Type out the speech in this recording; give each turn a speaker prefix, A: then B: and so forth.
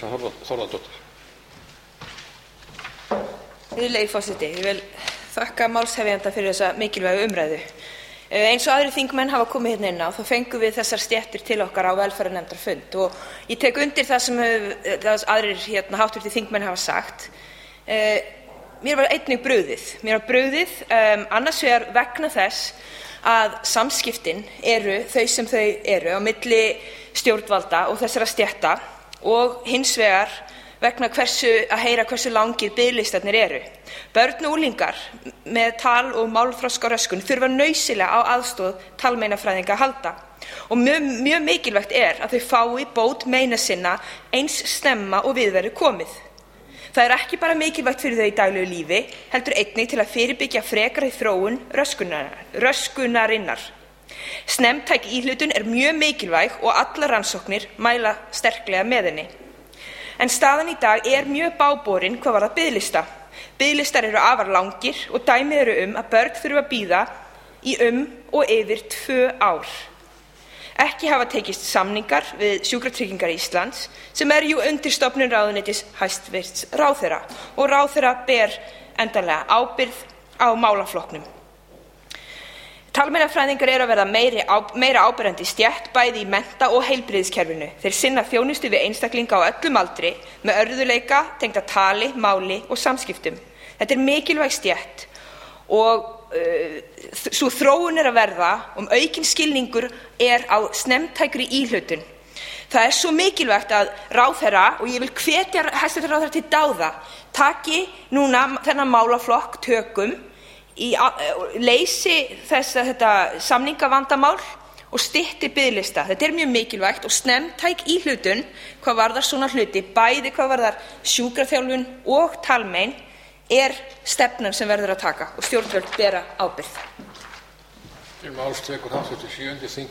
A: Virðulegi forseti, ég vil þakka málshefjanda fyrir þessa mikilvægu umræðu. Eins og aðrir þingmenn hafa komið hérna inn á, þá fengum við þessar stéttir til okkar á velferðarnefndarfund og ég tek undir það sem aðrir háttvirtir þingmenn hafa sagt. Mér var einnig brugðið. Mér var brugðið annars vegar vegna þess að samskiptin eru þau sem þau eru á milli stjórnvalda og þessara stétta og hins vegar vegna hversu langir biðlistarnir eru. Börn og unglingar með tal- og málþroskaröskun þurfa nauðsynlega á aðstoð talmeinafræðinga að halda og mjög mikilvægt að þau fái bót meina sinna eins snemma og við verður komið. Það er ekki bara mikilvægt fyrir þau í daglegu lífi, heldur einnig til að fyrirbyggja frekari þróun röskunarinnar. Snemmtæk íhlutun er mjög mikilvæg og allar rannsóknir mæla sterklega með henni. En staðan í dag er mjög báborin hvað varðar biðlista. Biðlistar eru afar langir og dæmi eru að börn þurfa að bíða í og yfir 2 ár. Ekki hafa tekist samningar við Sjúkratryggingar Íslands sem jú undirstofnun ráðuneytis hæstvirts ráðherra og ráðherra ber endanlega ábyrgð á málaflokknum. Talmeinafræðingar eru að verða meira áberandi stétt bæði í mennta- og heilbrigðiskerfinu. Þeir sinna þjónustu við einstaklinga á öllum aldri með örðugleika tengda tali, máli og samskiptum. Þetta er mikilvæg stétt og sú þróun að verða aukinn skilningur á snemmtækri íhlutun. Það er svo mikilvægt að ráðherra, og ég vil hvetja hæstv. Ráðherra til dáða, taki núna þennan málaflokk tökum, leysi þetta samningavandamál og stytti biðlista. Þetta er mjög mikilvægt og snemmtæk íhlutun hvað varðar svona hluti, bæði hvað varðar sjúkraþjálfun og talmein, er stefnan sem verður að taka og stjórnvöld bera ábyrgð.